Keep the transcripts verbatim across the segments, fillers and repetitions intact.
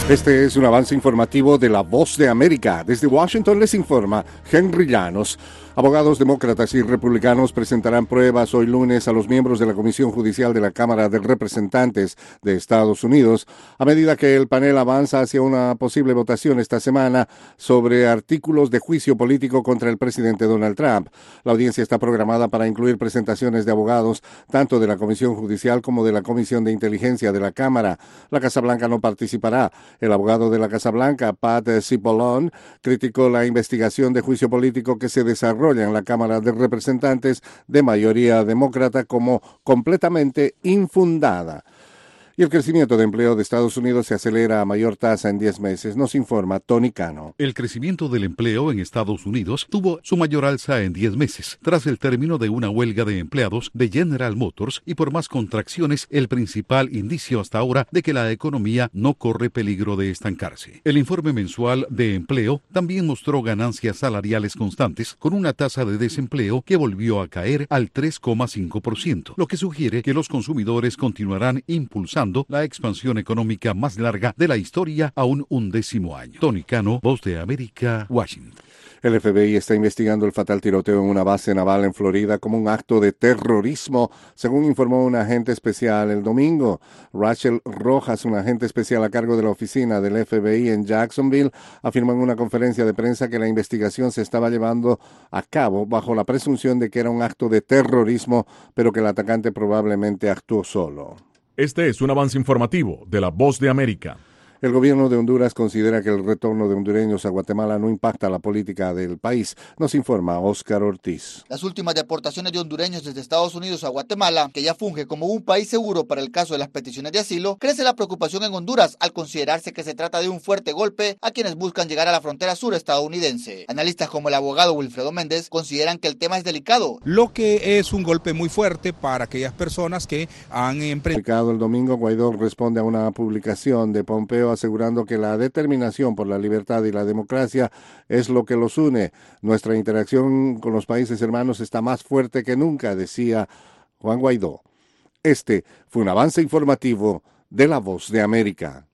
Este es un avance informativo de La Voz de América. Desde Washington les informa Henry Llanos. Abogados demócratas y republicanos presentarán pruebas hoy lunes a los miembros de la Comisión Judicial de la Cámara de Representantes de Estados Unidos, a medida que el panel avanza hacia una posible votación esta semana sobre artículos de juicio político contra el presidente Donald Trump. La audiencia está programada para incluir presentaciones de abogados tanto de la Comisión Judicial como de la Comisión de Inteligencia de la Cámara. La Casa Blanca no participará. El abogado de la Casa Blanca, Pat Cipollone, criticó la investigación de juicio político que se desarrolla en la Cámara de Representantes de mayoría demócrata como completamente infundada. Y el crecimiento de empleo de Estados Unidos se acelera a mayor tasa en diez meses, nos informa Tony Cano. El crecimiento del empleo en Estados Unidos tuvo su mayor alza en diez meses, tras el término de una huelga de empleados de General Motors y por más contracciones, el principal indicio hasta ahora de que la economía no corre peligro de estancarse. El informe mensual de empleo también mostró ganancias salariales constantes, con una tasa de desempleo que volvió a caer al tres coma cinco por ciento, lo que sugiere que los consumidores continuarán impulsando la expansión económica más larga de la historia a un undécimo año. Tony Cano, Voz de América, Washington. El F B I está investigando el fatal tiroteo en una base naval en Florida como un acto de terrorismo, según informó un agente especial el domingo. Rachel Rojas, un agente especial a cargo de la oficina del F B I en Jacksonville, afirmó en una conferencia de prensa que la investigación se estaba llevando a cabo bajo la presunción de que era un acto de terrorismo, pero que el atacante probablemente actuó solo. Este es un avance informativo de La Voz de América. El gobierno de Honduras considera que el retorno de hondureños a Guatemala no impacta la política del país, nos informa Óscar Ortiz. Las últimas deportaciones de hondureños desde Estados Unidos a Guatemala, que ya funge como un país seguro para el caso de las peticiones de asilo, crece la preocupación en Honduras al considerarse que se trata de un fuerte golpe a quienes buscan llegar a la frontera sur estadounidense. Analistas como el abogado Wilfredo Méndez consideran que el tema es delicado. Lo que es un golpe muy fuerte para aquellas personas que han emprendido. El domingo, Guaidó responde a una publicación de Pompeo asegurando que la determinación por la libertad y la democracia es lo que los une. Nuestra interacción con los países hermanos está más fuerte que nunca, decía Juan Guaidó. Este fue un avance informativo de La Voz de América.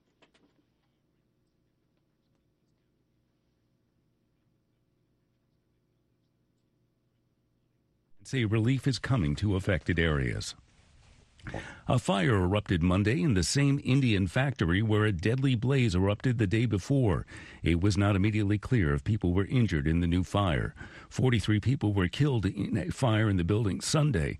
Say relief is coming to affected areas. A fire erupted Monday in the same Indian factory where a deadly blaze erupted the day before. It was not immediately clear if people were injured in the new fire. forty-three people were killed in a fire in the building Sunday.